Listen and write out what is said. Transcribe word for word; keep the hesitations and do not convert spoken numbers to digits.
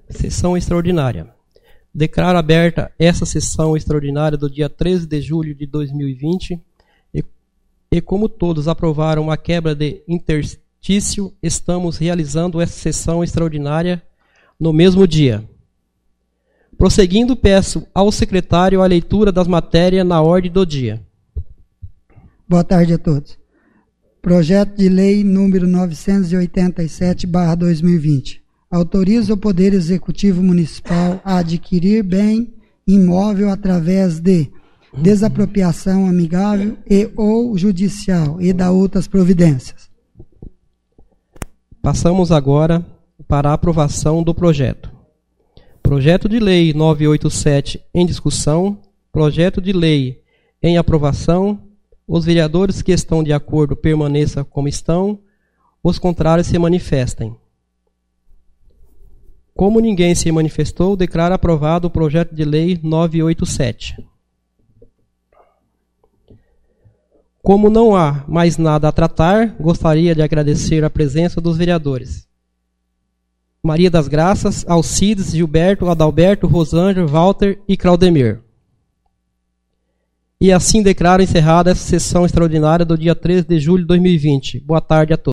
Sessão extraordinária. Declaro aberta essa sessão extraordinária do dia treze de julho de dois mil e vinte e, e como todos aprovaram uma quebra de interstício, estamos realizando essa sessão extraordinária no mesmo dia. Prosseguindo, peço ao secretário a leitura das matérias na ordem do dia. Boa tarde a todos. Projeto de Lei número novecentos e oitenta e sete barra dois mil e vinte. Autoriza o Poder Executivo Municipal a adquirir bem imóvel através de desapropriação amigável e ou judicial e da outras providências. Passamos agora para a aprovação do projeto. Projeto de Lei novecentos e oitenta e sete em discussão. Projeto de Lei em aprovação. Os vereadores que estão de acordo permaneçam como estão. Os contrários se manifestem. Como ninguém se manifestou, declaro aprovado o projeto de lei novecentos e oitenta e sete. Como não há mais nada a tratar, gostaria de agradecer a presença dos vereadores Maria das Graças, Alcides, Gilberto, Adalberto, Rosângela, Walter e Claudemir. E assim declaro encerrada essa sessão extraordinária do dia treze de julho de dois mil e vinte. Boa tarde a todos.